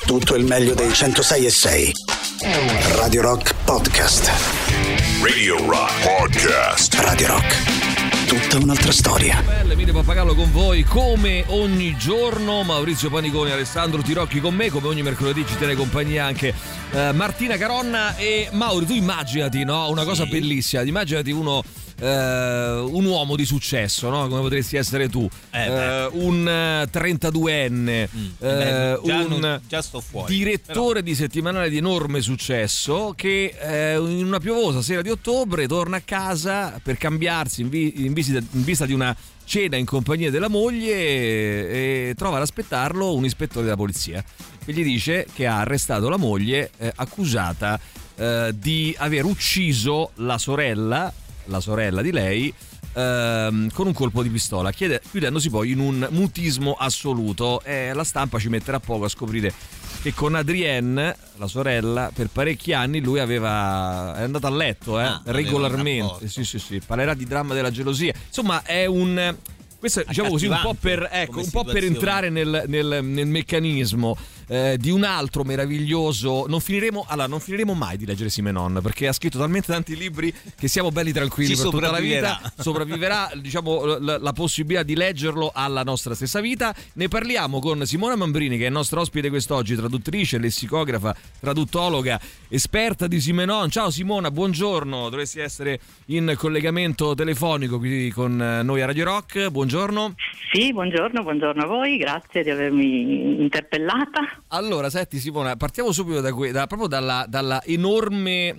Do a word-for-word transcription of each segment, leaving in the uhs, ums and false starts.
Tutto il meglio dei centosei e sei. Radio Rock Podcast. Radio Rock Podcast. Radio Rock. Tutta un'altra storia. Belle, Emilio Pappagallo con voi come ogni giorno. Maurizio Paniconi, Alessandro Tirocchi con me. Come ogni mercoledì ci tiene compagnia anche eh, Martina Caronna. E Mauri, tu immaginati, no? Una cosa sì. bellissima. Immaginati uno Uh, un uomo di successo, no? Come potresti essere tu, eh, uh, un trentaduenne, mm, uh, beh, già un non, già sto fuori, direttore però. Di settimanale di enorme successo che uh, in una piovosa sera di ottobre torna a casa per cambiarsi in, vi- in, visita, in vista di una cena in compagnia della moglie e, e trova ad aspettarlo un ispettore della polizia che gli dice che ha arrestato la moglie eh, accusata eh, di aver ucciso la sorella la sorella di lei ehm, con un colpo di pistola, chiede, chiudendosi poi in un mutismo assoluto. E la stampa ci metterà poco a scoprire che con Adrienne, la sorella, per parecchi anni lui aveva è andato a letto eh, ah, regolarmente. Sì, sì, sì, parlerà di dramma della gelosia. Insomma, è un questo diciamo così un po' per ecco un po' per entrare nel, nel, nel meccanismo eh, di un altro meraviglioso. Non finiremo allora non finiremo mai di leggere Simenon, perché ha scritto talmente tanti libri che siamo belli tranquilli per tutta la vita. Sopravviverà diciamo la, la possibilità di leggerlo alla nostra stessa vita. Ne parliamo con Simona Mambrini, che è il nostro ospite quest'oggi, traduttrice, lessicografa, traduttologa, esperta di Simenon. Ciao Simona, buongiorno. Dovresti essere in collegamento telefonico qui con noi a Radio Rock. Buongiorno. Buongiorno. Sì, buongiorno, buongiorno a voi, grazie di avermi interpellata. Allora, senti Simona, partiamo subito da, que- da proprio dalla, dalla enorme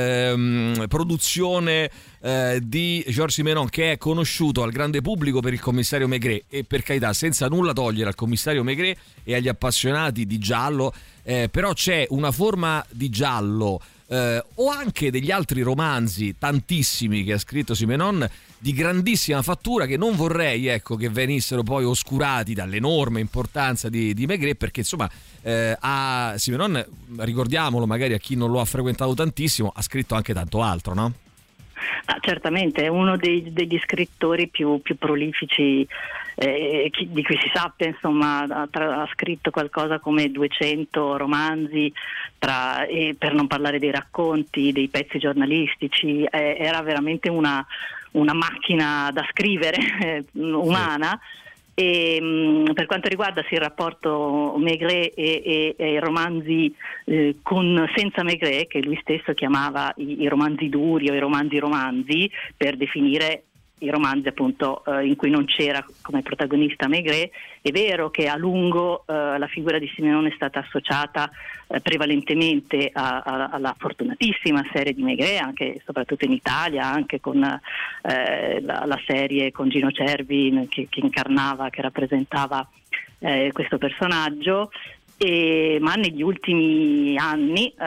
ehm, produzione eh, di Georges Simenon, che è conosciuto al grande pubblico per il commissario Maigret, e per carità senza nulla togliere al commissario Maigret e agli appassionati di giallo, eh, però c'è una forma di giallo eh, o anche degli altri romanzi, tantissimi che ha scritto Simenon, di grandissima fattura, che non vorrei ecco che venissero poi oscurati dall'enorme importanza di, di Maigret, perché insomma eh, a Simenon, ricordiamolo magari a chi non lo ha frequentato tantissimo, ha scritto anche tanto altro, no? Ah, certamente è uno dei, degli scrittori più, più prolifici eh, chi, di cui si sappia, insomma ha, tra, ha scritto qualcosa come duecento romanzi, tra, e per non parlare dei racconti, dei pezzi giornalistici. Eh, era veramente una una macchina da scrivere eh, umana. Sì. E mh, per quanto riguarda sì, il rapporto Maigret e, e, e i romanzi eh, con, senza Maigret, che lui stesso chiamava i, i romanzi duri o i romanzi romanzi, per definire i romanzi appunto eh, in cui non c'era come protagonista Maigret. È vero che a lungo eh, la figura di Simenon è stata associata eh, prevalentemente a, a, alla fortunatissima serie di Maigret, anche soprattutto in Italia, anche con eh, la, la serie con Gino Cervi che, che incarnava, che rappresentava eh, questo personaggio. E, ma negli ultimi anni, eh,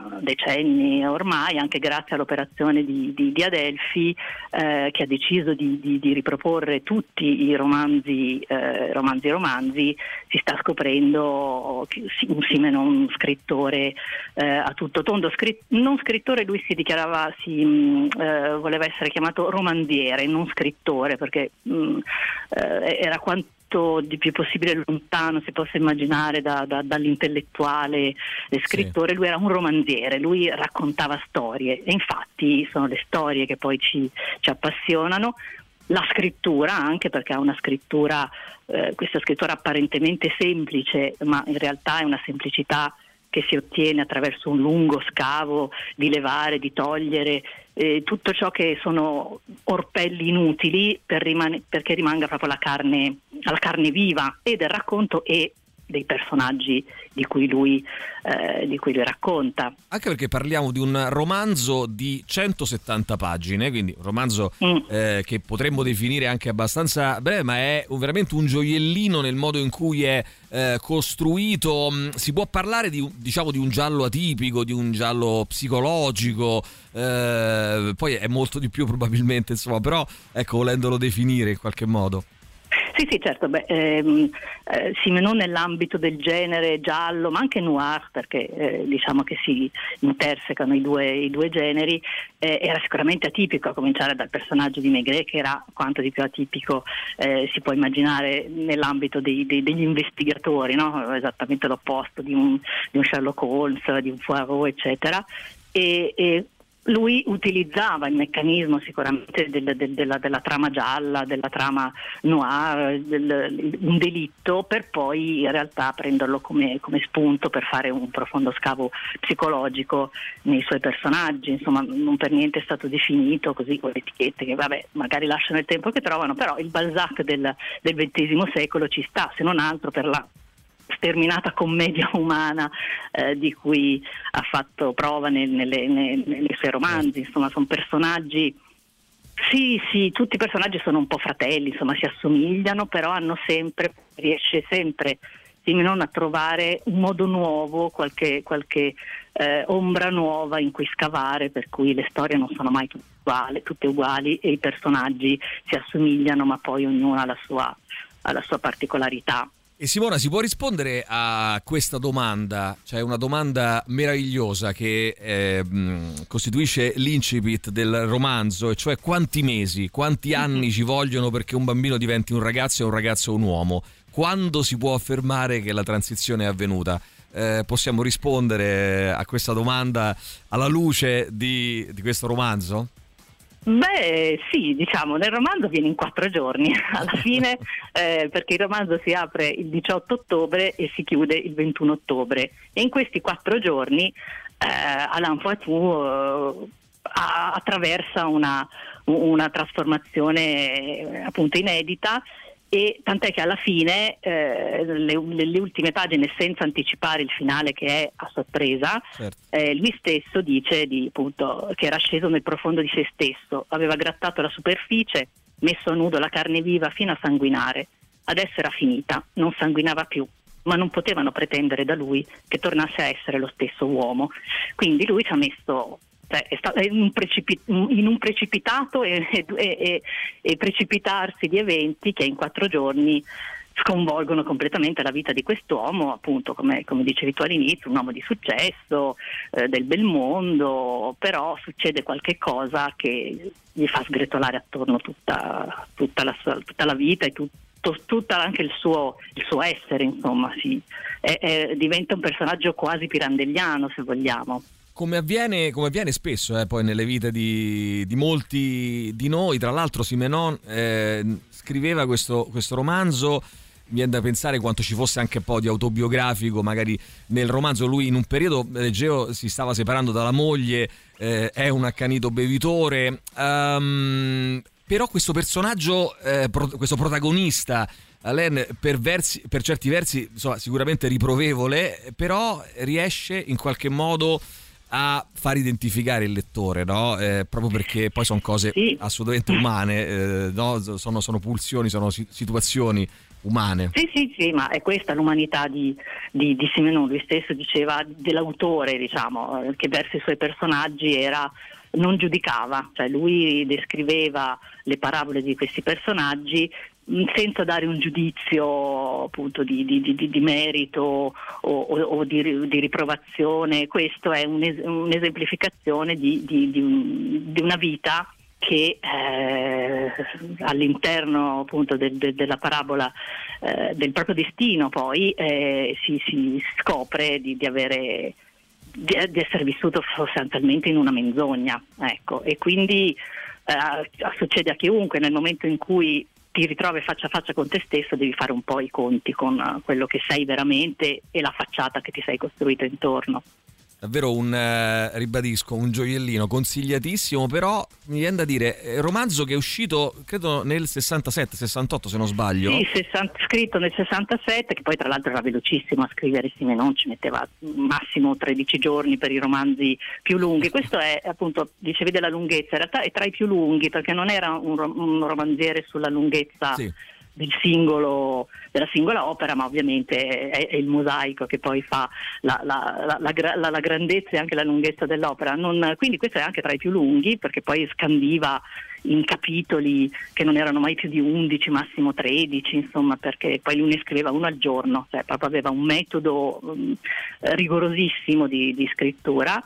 decenni ormai, anche grazie all'operazione di, di, di Adelphi, eh, che ha deciso di, di, di riproporre tutti i romanzi, eh, romanzi romanzi, si sta scoprendo un Simenon scrittore eh, a tutto tondo. Scritt- non scrittore, lui si dichiarava, si mh, eh, voleva essere chiamato romanziere, non scrittore, perché mh, eh, era quanto di più possibile lontano si possa immaginare da, da, dall'intellettuale scrittore. Sì. Lui era un romanziere, lui raccontava storie, e infatti sono le storie che poi ci, ci appassionano. La scrittura anche, perché ha una scrittura eh, questa scrittura apparentemente semplice, ma in realtà è una semplicità che si ottiene attraverso un lungo scavo di levare, di togliere eh, tutto ciò che sono orpelli inutili per rimane- perché rimanga proprio la carne, la carne viva e del racconto e dei personaggi di cui lui eh, di cui lui racconta. Anche perché parliamo di un romanzo di centosettanta pagine, quindi un romanzo mm. eh, che potremmo definire anche abbastanza breve, ma è veramente un gioiellino nel modo in cui è eh, costruito. Si può parlare di, diciamo, di un giallo atipico, di un giallo psicologico, eh, poi è molto di più probabilmente, insomma, però ecco, volendolo definire in qualche modo. Sì, sì, certo, beh, ehm, eh, Simenon nell'ambito del genere giallo, ma anche noir, perché eh, diciamo che si intersecano i due, i due generi, eh, era sicuramente atipico, a cominciare dal personaggio di Maigret, che era quanto di più atipico eh, si può immaginare nell'ambito dei, dei, degli investigatori, no? Esattamente l'opposto di un, di un Sherlock Holmes, di un Poirot, eccetera. E, e lui utilizzava il meccanismo sicuramente del, del, della, della trama gialla, della trama noir, del, un delitto, per poi in realtà prenderlo come, come spunto per fare un profondo scavo psicologico nei suoi personaggi. Insomma, non per niente è stato definito così con le etichette che vabbè magari lasciano il tempo che trovano, però il Balzac del, del ventesimo secolo ci sta, se non altro per la sterminata commedia umana eh, di cui ha fatto prova nel, nelle, nelle, nei suoi romanzi. Insomma, sono personaggi, sì, sì, tutti i personaggi sono un po' fratelli, insomma, si assomigliano, però hanno sempre, riesce sempre Simenon a trovare un modo nuovo, qualche, qualche eh, ombra nuova in cui scavare, per cui le storie non sono mai tutte uguali, tutte uguali e i personaggi si assomigliano, ma poi ognuno ha la sua, ha la sua particolarità. E Simona, si può rispondere a questa domanda? Cioè una domanda meravigliosa che eh, costituisce l'incipit del romanzo, e cioè quanti mesi, quanti anni ci vogliono perché un bambino diventi un ragazzo e un ragazzo un uomo? Quando si può affermare che la transizione è avvenuta? Eh, possiamo rispondere a questa domanda alla luce di, di questo romanzo? Beh sì, diciamo, nel romanzo viene in quattro giorni alla fine, eh, perché il romanzo si apre il diciotto ottobre e si chiude il ventuno ottobre, e in questi quattro giorni eh, Alain Poitou eh, attraversa una, una trasformazione eh, appunto inedita, e tant'è che alla fine eh, le, le ultime pagine, senza anticipare il finale che è a sorpresa, certo. eh, lui stesso dice di, appunto, che era sceso nel profondo di se stesso, aveva grattato la superficie, messo a nudo la carne viva fino a sanguinare, adesso era finita, non sanguinava più, ma non potevano pretendere da lui che tornasse a essere lo stesso uomo. Quindi lui ci ha messo, cioè, è stato in un, precipit- in un precipitato e, e, e, e precipitarsi di eventi che in quattro giorni sconvolgono completamente la vita di quest'uomo, appunto, come, come dicevi tu all'inizio, un uomo di successo, eh, del bel mondo, però succede qualche cosa che gli fa sgretolare attorno tutta, tutta, la, sua, tutta la vita e tutto, tutta anche il suo, il suo essere, insomma, sì. è, è, diventa un personaggio quasi pirandelliano, se vogliamo. Come avviene, come avviene spesso eh, poi nelle vite di, di molti di noi. Tra l'altro Simenon eh, scriveva questo, questo romanzo, mi viene da pensare quanto ci fosse anche un po' di autobiografico magari nel romanzo. Lui in un periodo, leggevo, si stava separando dalla moglie, eh, è un accanito bevitore, um, però questo personaggio, eh, pro, questo protagonista Alain, per, versi, per certi versi insomma, sicuramente riprovevole, però riesce in qualche modo a far identificare il lettore, no? Eh, proprio perché poi sono cose sì. assolutamente umane, eh, no? sono, sono pulsioni, sono situazioni umane. Sì, sì, sì, ma è questa l'umanità di, di, di Simenon. Lui stesso diceva dell'autore, diciamo, che verso i suoi personaggi era, non giudicava, cioè lui descriveva le parabole di questi personaggi senza dare un giudizio appunto di, di, di, di merito o, o, o di, di riprovazione. Questo è un es- un'esemplificazione di, di, di, un, di una vita che eh, all'interno appunto del, del, della parabola eh, del proprio destino poi eh, si, si scopre di, di avere di, di essere vissuto sostanzialmente in una menzogna, ecco. E quindi eh, succede a chiunque, nel momento in cui ti ritrovi faccia a faccia con te stesso, devi fare un po' i conti con quello che sei veramente e la facciata che ti sei costruito intorno. Davvero un, eh, ribadisco, un gioiellino consigliatissimo, però mi viene da dire, è un romanzo che è uscito credo nel sessantasette sessantotto se non sbaglio. Sì, sessanta, scritto nel sessantasette, che poi tra l'altro era velocissimo a scrivere, Simenon ci metteva massimo tredici giorni per i romanzi più lunghi. Questo è appunto, dicevi della lunghezza, in realtà è tra i più lunghi perché non era un, un romanziere sulla lunghezza sì. del singolo, della singola opera, ma ovviamente è, è il mosaico che poi fa la, la, la, la, la, la grandezza e anche la lunghezza dell'opera. Non, quindi questo è anche tra i più lunghi, perché poi scandiva in capitoli che non erano mai più di undici, massimo tredici, insomma, perché poi lui ne scriveva uno al giorno, cioè proprio aveva un metodo um, rigorosissimo di, di scrittura.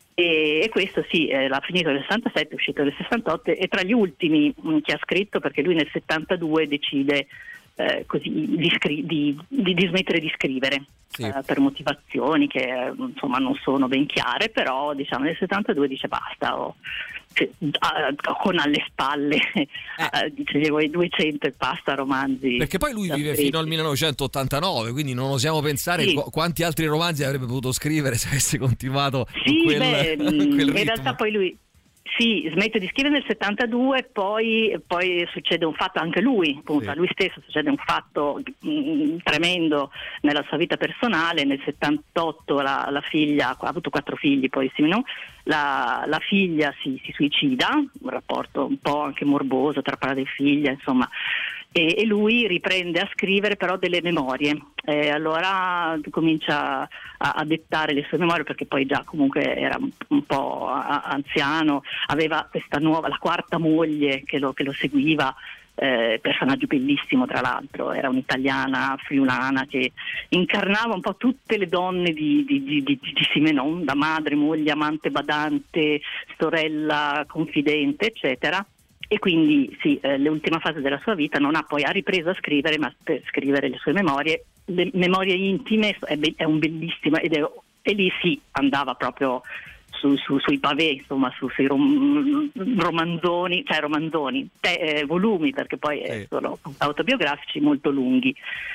E, e questo sì, eh, l'ha finito nel sessantasette, è uscito nel sessantotto, e tra gli ultimi mh, che ha scritto, perché lui nel settantadue decide eh, così di, scri- di, di, di smettere di scrivere, sì. eh, per motivazioni che eh, insomma non sono ben chiare, però diciamo nel settantadue dice basta, oh, cioè, uh, con alle spalle eh. uh, dicevo i duecento e passa romanzi, perché poi lui vive fino al millenovecentottantanove, quindi non osiamo pensare sì. qu- quanti altri romanzi avrebbe potuto scrivere se avesse continuato sì, in quel, beh, quel ritmo. In realtà poi lui sì, smette di scrivere nel settantadue, poi, poi succede un fatto anche lui, appunto, sì. a lui stesso succede un fatto mh, tremendo nella sua vita personale. Nel settantotto la, la figlia, ha avuto quattro figli poi Simenon, la, la figlia si, si suicida, un rapporto un po' anche morboso tra padre e figlia, insomma, e, e lui riprende a scrivere però delle memorie, e allora comincia a, a dettare le sue memorie, perché poi già comunque era un, un po' a, anziano, aveva questa nuova, la quarta moglie che lo, che lo seguiva, eh, personaggio bellissimo tra l'altro, era un'italiana friulana che incarnava un po' tutte le donne di, di, di, di, di Simenon, da madre, moglie, amante, badante, sorella, confidente, eccetera. E quindi sì, eh, l'ultima fase della sua vita non ha poi ha ripreso a scrivere, ma per scrivere le sue memorie, le memorie intime, è, be- è un bellissimo, ed è, e lì sì, andava proprio su, su, sui pavé, insomma, su, sui rom- romanzoni, cioè romanzoni, te- eh, volumi, perché poi sì. eh, sono autobiografici molto lunghi.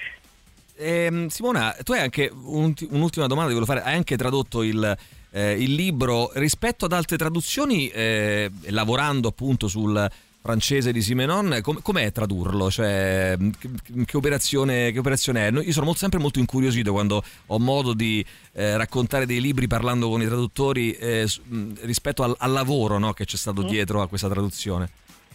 Eh, Simona, tu hai anche un, un'ultima domanda, ti volevo fare, hai anche tradotto il, eh, il libro rispetto ad altre traduzioni, eh, lavorando appunto sul francese di Simenon, com- com'è tradurlo? Cioè, che, che, operazione, che operazione è? Io sono molto, sempre molto incuriosito quando ho modo di eh, raccontare dei libri parlando con i traduttori eh, rispetto al, al lavoro, no, che c'è stato mm. dietro a questa traduzione.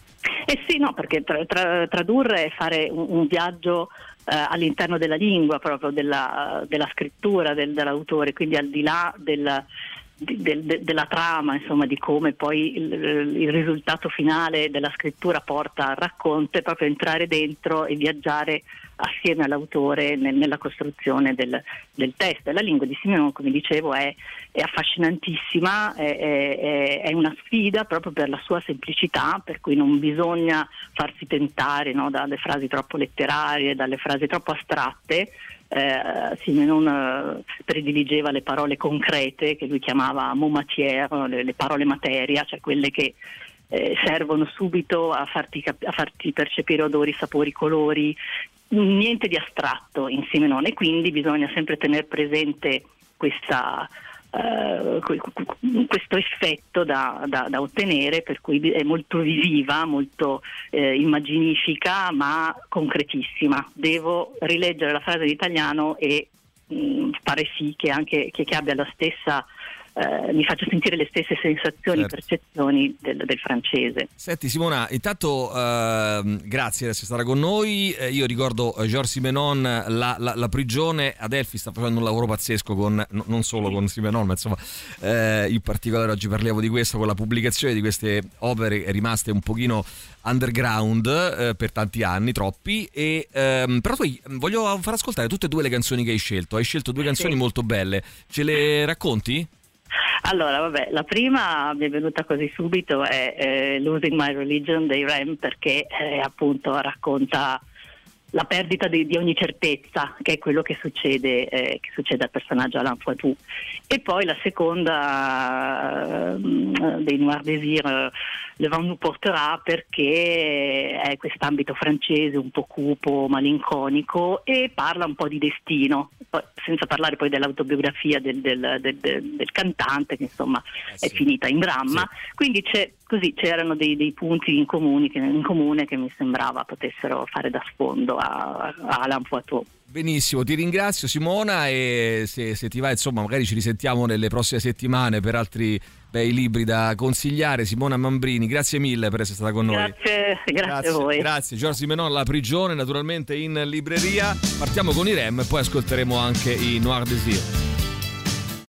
Eh sì, no, perché tra, tra, tradurre è fare un, un viaggio eh, all'interno della lingua, proprio della, della scrittura del, dell'autore, quindi al di là del, del, de, della trama, insomma, di come poi il, il risultato finale della scrittura porta al racconto, è proprio entrare dentro e viaggiare assieme all'autore nel, nella costruzione del, del testo. E la lingua di Simenon, come dicevo, è, è affascinantissima, è, è, è una sfida proprio per la sua semplicità, per cui non bisogna farsi tentare, no, dalle frasi troppo letterarie, dalle frasi troppo astratte. Eh, Simenon eh, prediligeva le parole concrete, che lui chiamava mot matière, le, le parole materia, cioè quelle che eh, servono subito a farti, cap- a farti percepire odori, sapori, colori. Niente di astratto in Simenon, e quindi bisogna sempre tenere presente questa, uh, questo effetto da, da, da ottenere, per cui è molto visiva, molto eh, immaginifica, ma concretissima. Devo rileggere la frase in italiano e mh, fare sì che anche che, che abbia la stessa Eh, mi faccio sentire le stesse sensazioni, certo. percezioni del, del francese. Senti Simona, intanto eh, grazie di essere stata con noi. Eh, io ricordo eh, Georges Simenon, la, la, la prigione. Adelphi sta facendo un lavoro pazzesco con, no, non solo con Simenon, ma insomma eh, in particolare oggi parliamo di questo, con la pubblicazione di queste opere rimaste un pochino underground eh, per tanti anni, troppi. E ehm, però tu voglio far ascoltare tutte e due le canzoni che hai scelto. Hai scelto due canzoni sì. molto belle, ce le racconti? Allora, vabbè, la prima mi è venuta così subito, è eh, Losing My Religion dei R E M, perché eh, appunto racconta la perdita di, di ogni certezza, che è quello che succede, eh, che succede al personaggio Alain Poitou. E poi la seconda uh, dei Noir Désir, uh, Le Vent nous portera, perché è quest'ambito francese un po' cupo, malinconico, e parla un po' di destino, poi, senza parlare poi dell'autobiografia del, del, del, del, del cantante, che insomma eh sì. è finita in dramma. Sì. Quindi c'è, così c'erano dei, dei punti in, comuni, che, in comune che mi sembrava potessero fare da sfondo a, a Alain Poitou. Benissimo, ti ringrazio Simona, e se, se ti va insomma magari ci risentiamo nelle prossime settimane per altri bei libri da consigliare. Simona Mambrini, grazie mille per essere stata con noi. Grazie, grazie, grazie a voi. Grazie, Georges Simenon, La prigione, naturalmente in libreria. Partiamo con i Rem e poi ascolteremo anche i Noir Désir.